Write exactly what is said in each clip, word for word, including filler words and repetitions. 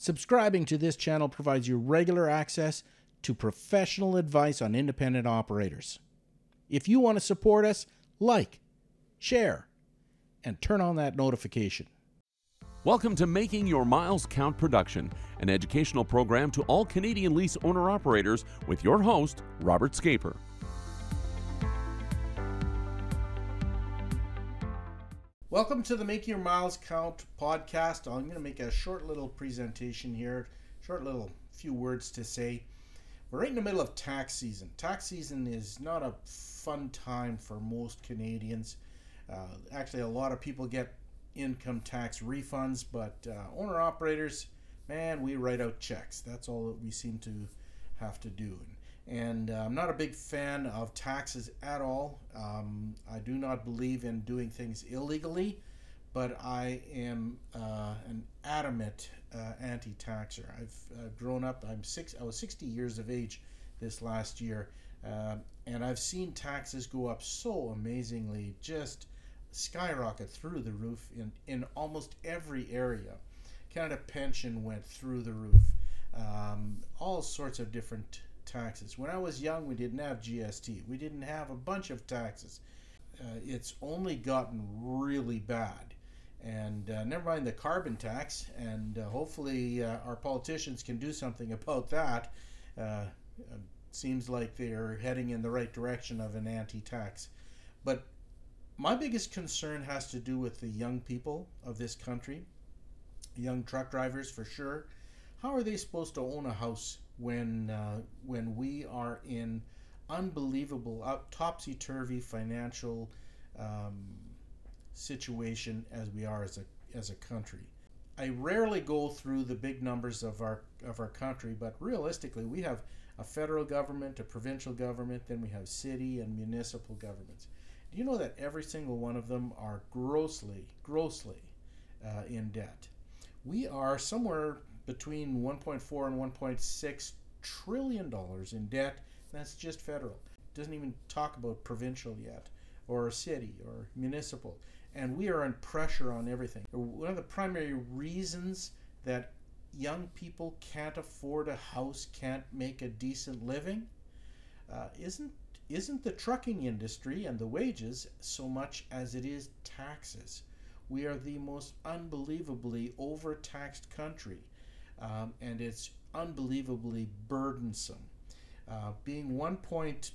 Subscribing to this channel provides you regular access to professional advice on independent operators. If you want to support us, like, share, and turn on that notification. Welcome to Making Your Miles Count Production, an educational program to all Canadian lease owner-operators with your host, Robert Scaper. Welcome to the Make Your Miles Count podcast. I'm going to make a short little presentation here, short little few words to say. We're right in the middle of tax season. Tax season is not a fun time for most Canadians. Uh, actually, a lot of people get income tax refunds, but uh, owner-operators, man, we write out checks. That's all that we seem to have to do. And uh, I'm not a big fan of taxes at all. Um, I do not believe in doing things illegally, but I am uh, an adamant uh, anti-taxer. I've uh, grown up. I'm six. I was sixty years of age this last year, uh, and I've seen taxes go up so amazingly, just skyrocket through the roof in in almost every area. Canada Pension went through the roof. Um, all sorts of different taxes. When I was young, we didn't have G S T. We didn't have a bunch of taxes. Uh, it's only gotten really bad. And uh, never mind the carbon tax, and uh, hopefully uh, our politicians can do something about that. Uh, seems like they're heading in the right direction of an anti-tax. But my biggest concern has to do with the young people of this country, young truck drivers for sure. How are they supposed to own a house when uh, when we are in unbelievable, uh, topsy-turvy financial um, situation as we are as a as a country? I rarely go through the big numbers of our of our country, but realistically, we have a federal government, a provincial government, then we have city and municipal governments. Do you know that every single one of them are grossly, grossly uh, in debt? We are somewhere between one point four and one point six trillion dollars in debt. That's just federal. Doesn't even talk about provincial yet, or city, or municipal. And we are in pressure on everything. One of the primary reasons that young people can't afford a house, can't make a decent living, uh, isn't isn't the trucking industry and the wages so much as it is taxes. We are the most unbelievably overtaxed country. Um, and it's unbelievably burdensome. Uh, being one point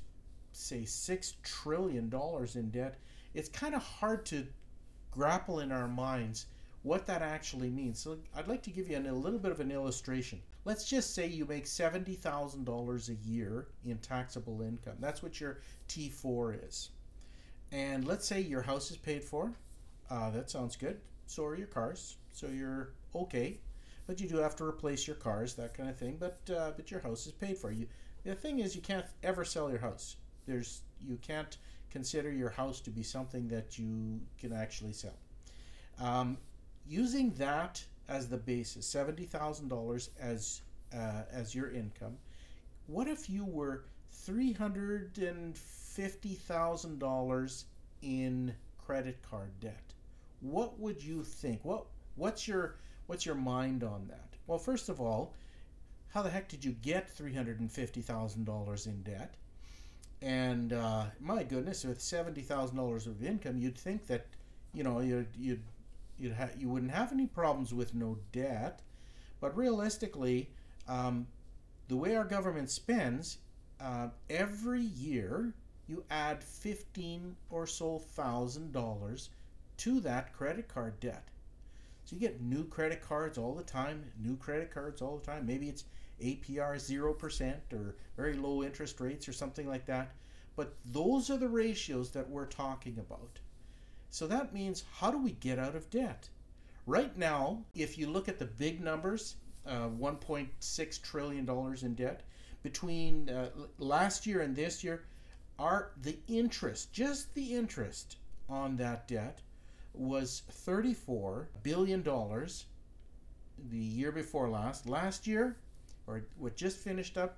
six trillion dollars in debt, it's kind of hard to grapple in our minds what that actually means. So I'd like to give you an, a little bit of an illustration. Let's just say you make seventy thousand dollars a year in taxable income. That's what your T four is. And let's say your house is paid for. Uh, that sounds good. So are your cars. So you're okay. But you do have to replace your cars, that kind of thing. But uh, but your house is paid for. You. The thing is, you can't ever sell your house. There's you can't consider your house to be something that you can actually sell. Um, using that as the basis, seventy thousand dollars as uh, as your income. What if you were three hundred and fifty thousand dollars in credit card debt? What would you think? What what's your What's your mind on that? Well, first of all, how the heck did you get three hundred fifty thousand dollars in debt? And uh, my goodness, with seventy thousand dollars of income, you'd think that, you know, you'd you'd you'd ha- you wouldn't have any problems with no debt. But realistically, um, the way our government spends, uh, every year you add fifteen or so thousand dollars to that credit card debt. So you get new credit cards all the time, new credit cards all the time. Maybe it's A P R zero percent or very low interest rates or something like that. But those are the ratios that we're talking about. So that means, how do we get out of debt? Right now, if you look at the big numbers, uh, one point six trillion dollars in debt, between uh, last year and this year, our the interest, just the interest on that debt, was thirty-four billion dollars the year before last. Last year, or what just finished up,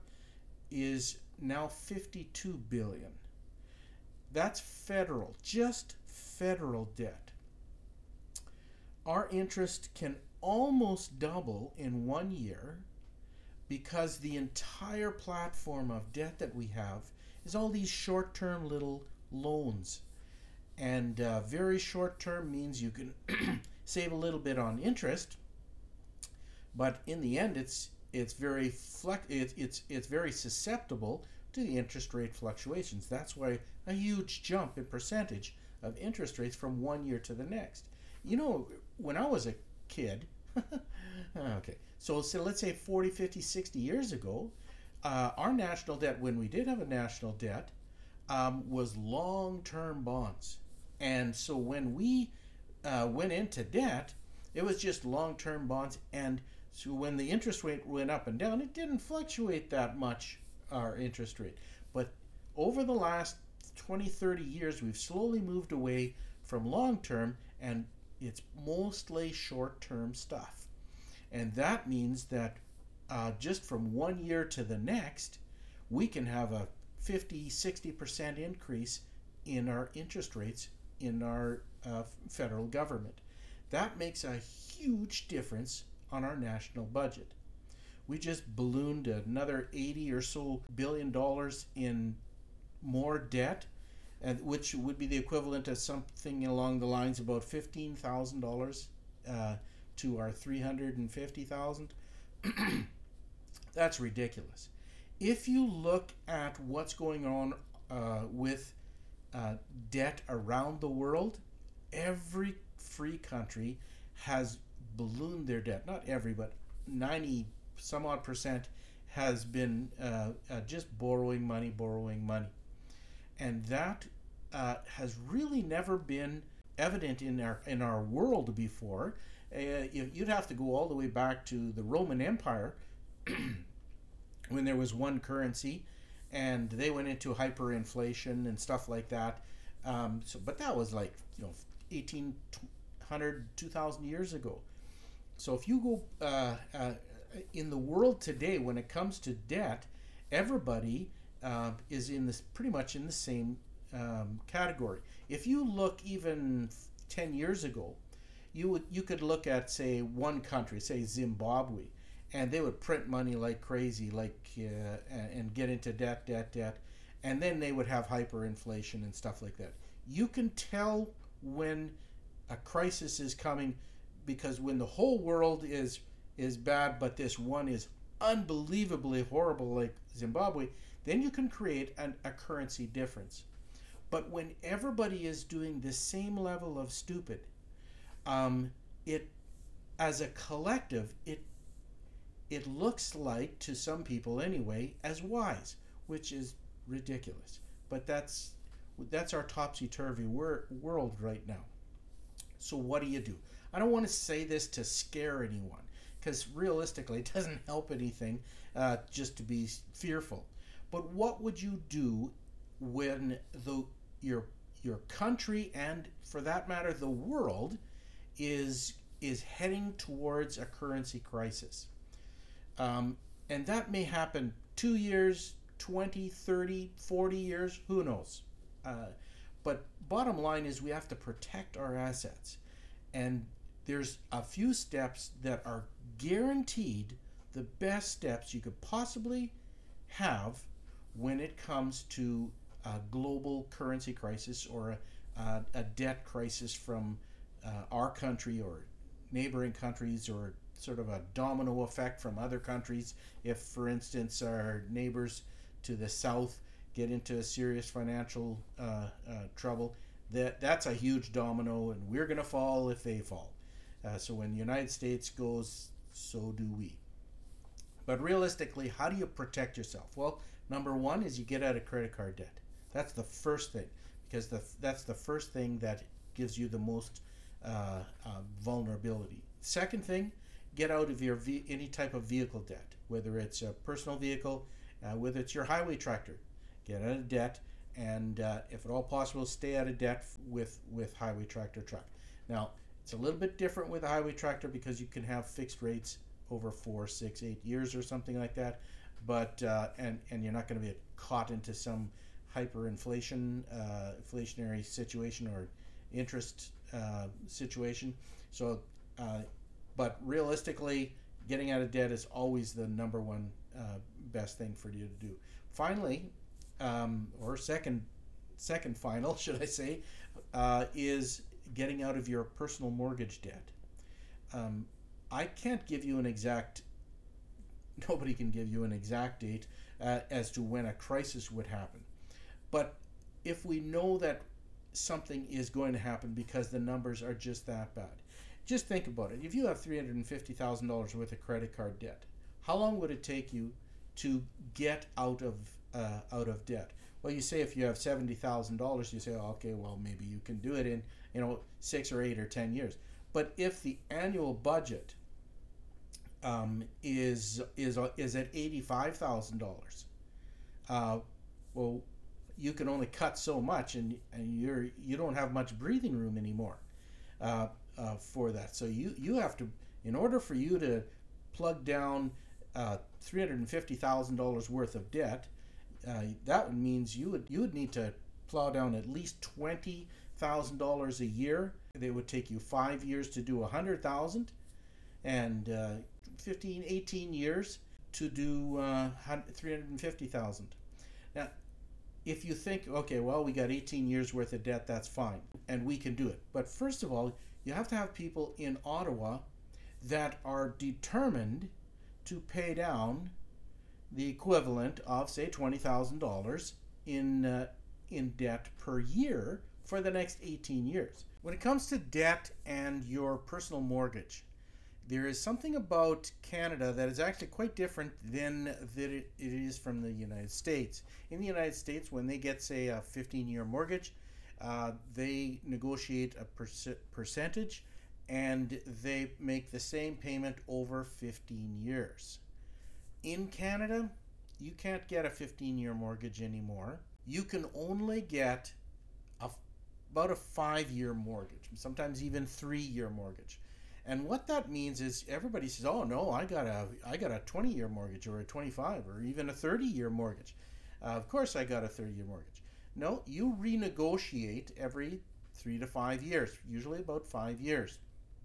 is now fifty-two billion dollars. That's federal, just federal debt. Our interest can almost double in one year because the entire platform of debt that we have is all these short-term little loans. And uh, very short-term means you can save a little bit on interest, but in the end, it's it's very flex it, it's it's very susceptible to the interest rate fluctuations. That's why a huge jump in percentage of interest rates from one year to the next. You know, when I was a kid, okay, so, so let's say forty, fifty, sixty years ago, uh, our national debt, when we did have a national debt, um, was long-term bonds. And so when we uh, went into debt, it was just long-term bonds. And so when the interest rate went up and down, it didn't fluctuate that much, our interest rate. But over the last twenty, thirty years, we've slowly moved away from long-term, and it's mostly short-term stuff. And that means that uh, just from one year to the next, we can have a fifty, sixty percent increase in our interest rates in our uh, federal government. That makes a huge difference on our national budget. We just ballooned another eighty or so billion dollars in more debt, and which would be the equivalent of something along the lines of about fifteen thousand dollars uh, to our three hundred fifty thousand dollars. That's ridiculous. If you look at what's going on uh, with uh, debt around the world, every free country has ballooned their debt. Not every, but ninety some odd percent has been uh, uh, just borrowing money, borrowing money. And that uh, has really never been evident in our in our world before. Uh, you'd have to go all the way back to the Roman Empire when there was one currency, and they went into hyperinflation and stuff like that. Um, so, but that was like, you know, eighteen hundred, two thousand years ago. So if you go uh, uh, in the world today, when it comes to debt, everybody uh, is in this pretty much in the same um, category. If you look even ten years ago, you would you could look at, say, one country, say Zimbabwe, and they would print money like crazy, like uh, and get into debt, debt, debt, and then they would have hyperinflation and stuff like that. You can tell when a crisis is coming, because when the whole world is is bad, but this one is unbelievably horrible, like Zimbabwe, then you can create an, a currency difference. But when everybody is doing the same level of stupid, um, it, as a collective, it it looks like, to some people anyway, as wise, which is ridiculous. But that's that's our topsy-turvy wor- world right now. So what do you do? I don't want to say this to scare anyone, because realistically it doesn't help anything uh, just to be fearful. But what would you do when the your your country, and for that matter the world, is is heading towards a currency crisis? Um, and that may happen two years, twenty, thirty, forty years, who knows? Uh, but bottom line is we have to protect our assets. And there's a few steps that are guaranteed the best steps you could possibly have when it comes to a global currency crisis or a, a, a debt crisis from uh, our country or neighboring countries, or sort of a domino effect from other countries. If, for instance, our neighbors to the south get into serious financial uh, uh, trouble, that that's a huge domino, and we're going to fall if they fall. Uh, so when the United States goes, so do we. But realistically, how do you protect yourself? Well, number one is you get out of credit card debt. That's the first thing, because the, that's the first thing that gives you the most uh, uh, vulnerability. Second thing, get out of your ve- any type of vehicle debt, whether it's a personal vehicle, uh, whether it's your highway tractor. Get out of debt, and uh, if at all possible, stay out of debt with, with highway tractor truck. Now, it's a little bit different with a highway tractor because you can have fixed rates over four, six, eight years or something like that, but uh, and and you're not going to be caught into some hyperinflation, uh, inflationary situation or interest uh, situation. So uh, but realistically, getting out of debt is always the number one uh, best thing for you to do. Finally, um, or second, second final, should I say, uh, is getting out of your personal mortgage debt. Um, I can't give you an exact, nobody can give you an exact date uh, as to when a crisis would happen. But if we know that something is going to happen because the numbers are just that bad, just think about it. If you have three hundred fifty thousand dollars worth of credit card debt, how long would it take you to get out of uh, out of debt? Well, you say if you have seventy thousand dollars, you say, oh, okay, well, maybe you can do it in, you know, six or eight or ten years. But if the annual budget um, is is is at eighty-five thousand dollars, uh, well, you can only cut so much, and and you're you don't have much breathing room anymore uh, uh, for that. So you you have to, in order for you to plug down uh, three hundred fifty thousand dollars worth of debt, uh, that means you would you would need to plow down at least twenty thousand dollars a year. It would take you five years to do a hundred thousand, and uh, fifteen, eighteen years to do uh, three hundred fifty thousand. Now, if you think, okay, well, we got eighteen years worth of debt, that's fine, and we can do it. But first of all, you have to have people in Ottawa that are determined to pay down the equivalent of, say, twenty thousand dollars in uh, in debt per year for the next eighteen years. When it comes to debt and your personal mortgage, there is something about Canada that is actually quite different than that it is from the United States. In the United States, when they get, say, a fifteen-year mortgage, uh, they negotiate a perc- percentage, and they make the same payment over fifteen years. In Canada, you can't get a fifteen-year mortgage anymore. You can only get a, about a five-year mortgage, sometimes even three-year mortgage. And what that means is everybody says, "Oh no, I got a I got a twenty-year mortgage, or a twenty-five, or even a thirty-year mortgage. Uh, of course, I got a thirty-year mortgage." No, you renegotiate every three to five years, usually about five years,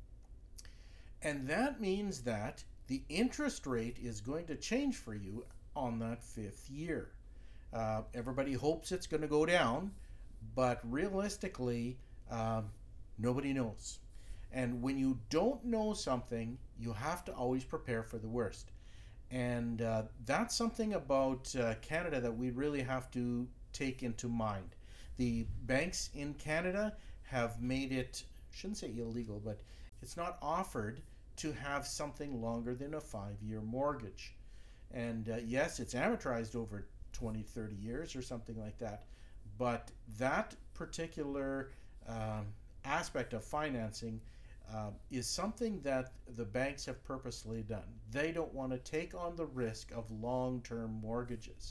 and that means that the interest rate is going to change for you on that fifth year. Uh, everybody hopes it's going to go down, but realistically, um, nobody knows. And when you don't know something, you have to always prepare for the worst. And uh, that's something about uh, Canada that we really have to take into mind. The banks in Canada have made it, shouldn't say illegal, but it's not offered to have something longer than a five-year mortgage. And uh, yes, it's amortized over twenty, thirty years or something like that. But that particular um, aspect of financing Uh, is something that the banks have purposely done. They don't want to take on the risk of long-term mortgages.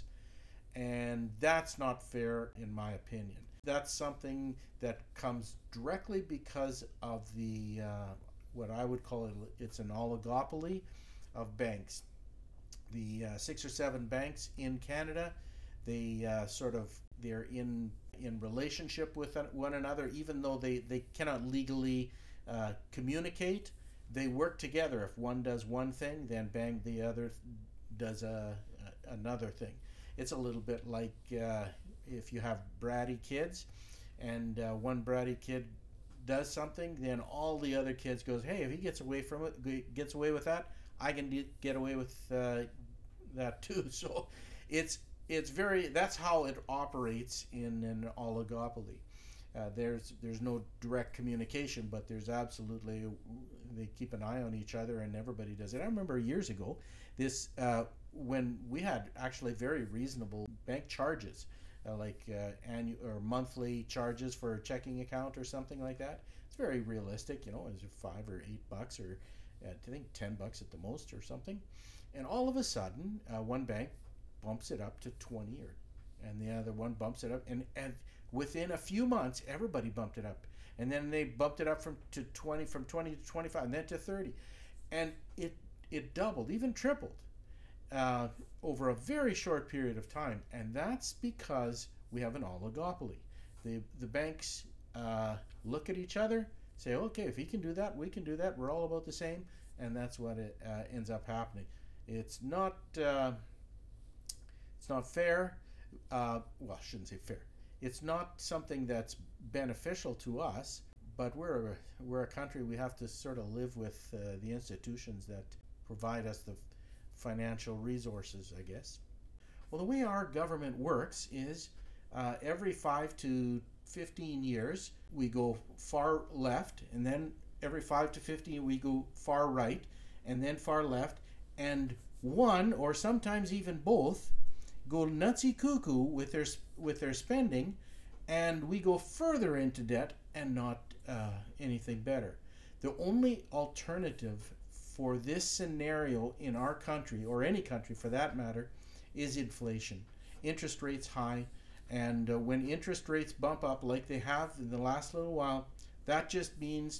And that's not fair, in my opinion. That's something that comes directly because of the, uh, what I would call it, it's an oligopoly of banks. The uh, six or seven banks in Canada, they uh, sort of, they're in, in relationship with one another, even though they, they cannot legally Uh, communicate. They work together. If one does one thing, then bang, the other does a, a, another thing. It's a little bit like uh, if you have bratty kids, and uh, one bratty kid does something, then all the other kids goes, hey, if he gets away from it, gets away with that, I can de- get away with uh, that too. So it's it's very, that's how it operates in an oligopoly. Uh, there's there's no direct communication, but there's absolutely, they keep an eye on each other, and everybody does it. I remember years ago, this uh, when we had actually very reasonable bank charges, uh, like uh, annual or monthly charges for a checking account or something like that. It's very realistic, you know, is it five or eight bucks, or uh, I think ten bucks at the most or something. And all of a sudden, uh, one bank bumps it up to twenty, or and the other one bumps it up, and and within a few months, everybody bumped it up, and then they bumped it up from to twenty, from twenty to twenty-five, and then to thirty, and it it doubled, even tripled, uh, over a very short period of time. And that's because we have an oligopoly. The the banks uh, look at each other, say, okay, if he can do that, we can do that. We're all about the same. and that's what it uh, ends up happening. It's not uh, it's not fair. Uh, well, I shouldn't say fair. It's not something that's beneficial to us, but we're a, we're a country, we have to sort of live with uh, the institutions that provide us the financial resources, I guess. Well, the way our government works is uh, every five to fifteen years we go far left, and then every five to fifteen we go far right, and then far left, and one or sometimes even both go nutsy cuckoo with their with their spending, and we go further into debt and not uh, anything better. The only alternative for this scenario in our country, or any country for that matter, is inflation. Interest rates high, and uh, when interest rates bump up like they have in the last little while, that just means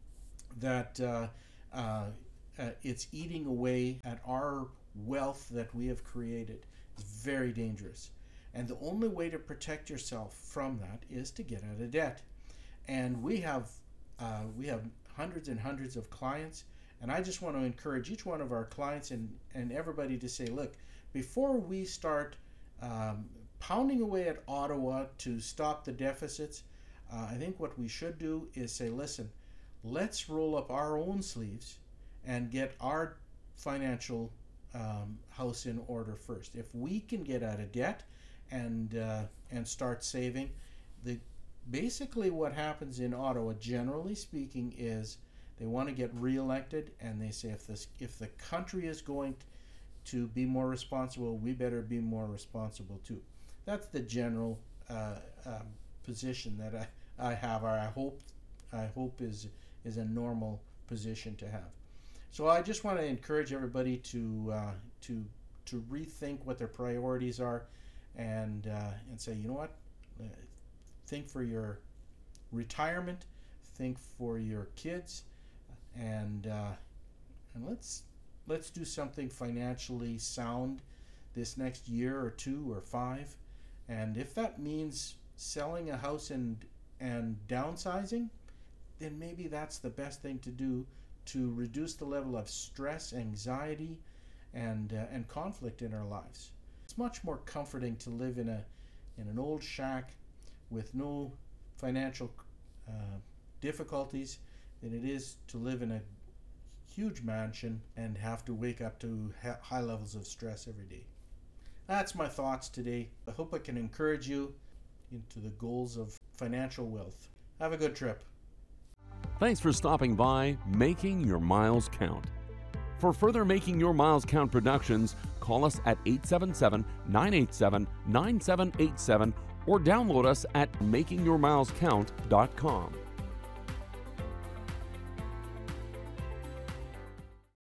that uh, uh, uh, it's eating away at our wealth that we have created. It's very dangerous. And the only way to protect yourself from that is to get out of debt. And we have uh, we have hundreds and hundreds of clients, and I just want to encourage each one of our clients and, and everybody to say, look, before we start um, pounding away at Ottawa to stop the deficits, uh, I think what we should do is say, listen, let's roll up our own sleeves and get our financial um, house in order first. If we can get out of debt and uh, and start saving, the basically what happens in Ottawa, generally speaking, is they want to get reelected, and they say if this if the country is going to be more responsible, we better be more responsible too. That's the general uh, um, position that I, I have, or I hope I hope is is a normal position to have. So I just want to encourage everybody to uh, to to rethink what their priorities are, and uh, and say, you know what, uh, think for your retirement, think for your kids, and uh, and let's let's do something financially sound this next year or two or five, and if that means selling a house and and downsizing, then maybe that's the best thing to do to reduce the level of stress, anxiety, and uh, and conflict in our lives. It's much more comforting to live in a in an old shack with no financial uh, difficulties than it is to live in a huge mansion and have to wake up to ha- high levels of stress every day. That's my thoughts today. I hope I can encourage you into the goals of financial wealth. Have a good trip. Thanks for stopping by Making Your Miles Count. For further Making Your Miles Count productions, call us at eight seven seven, nine eight seven, nine seven eight seven or download us at making your miles count dot com.